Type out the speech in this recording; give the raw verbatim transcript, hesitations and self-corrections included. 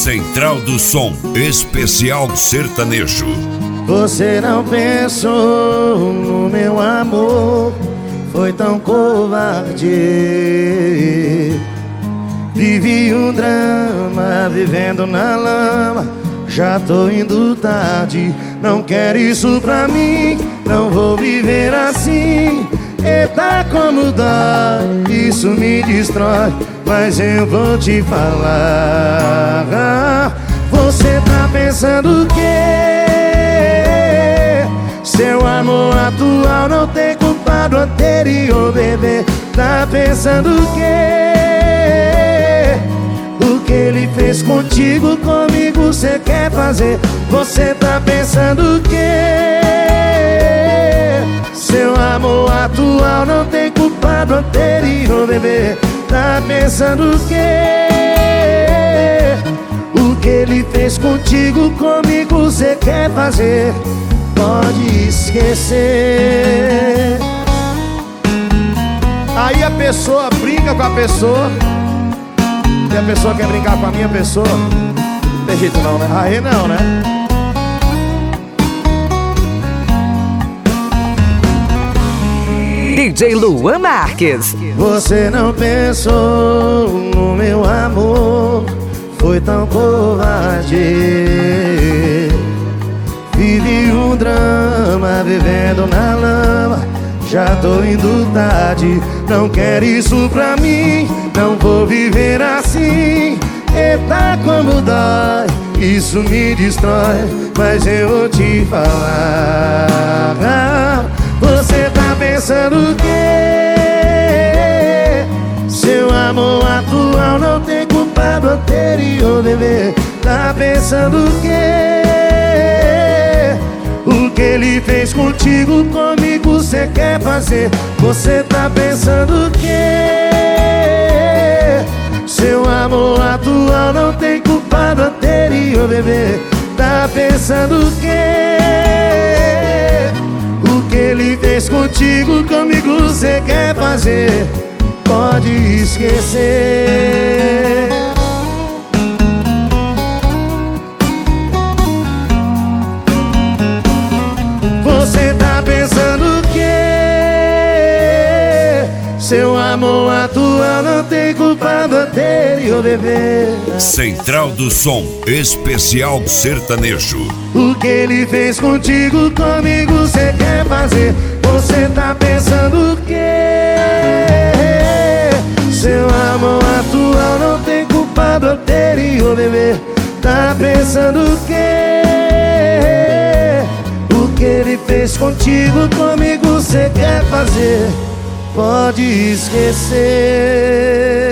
Central do Som, especial sertanejo. Você não pensou no meu amor, foi tão covarde. Vivi um drama, vivendo na lama. Já tô indo tarde, não quero isso pra mim. Não vou viver assim. Eita, como dói, isso me destrói. Mas eu vou te falar. Você tá pensando o quê? Seu amor atual não tem culpa do anterior, bebê. Tá pensando o quê? O que ele fez contigo, comigo cê quer fazer. Você tá pensando o quê? Seu amor atual não tem culpa do anterior, bebê. Tá pensando o quê? O que ele fez contigo, comigo cê quer fazer. Pode esquecer. Aí a pessoa brinca com a pessoa e a pessoa quer brincar com a minha pessoa. Não tem jeito não, né? Aí não, né? D J Luan Marques. Você não pensou no meu amor, foi tão covarde. Vivi um drama, vivendo na lama. Já tô indo tarde, não quero isso pra mim. Não vou viver assim. Eita, como dói, isso me destrói. Mas eu vou te falar. Você tá pensando o quê? Seu amor atual não tem culpa do anterior, bebê. Tá pensando o quê? O que ele fez contigo, comigo cê quer fazer. Você tá pensando o quê? Seu amor atual não tem culpa do anterior, bebê. Tá pensando o quê? O que ele fez contigo, comigo cê quer fazer. Pode esquecer. Você tá pensando o quê? Seu amor atual não tem culpa do anterior, bebê. Central do Som, especial sertanejo. O que ele fez contigo, comigo cê quer fazer. Você tá pensando o quê? Seu amor atual não tem culpa do anterior, bebê. Tá pensando o quê? O que ele fez contigo, comigo cê quer fazer. Pode esquecer.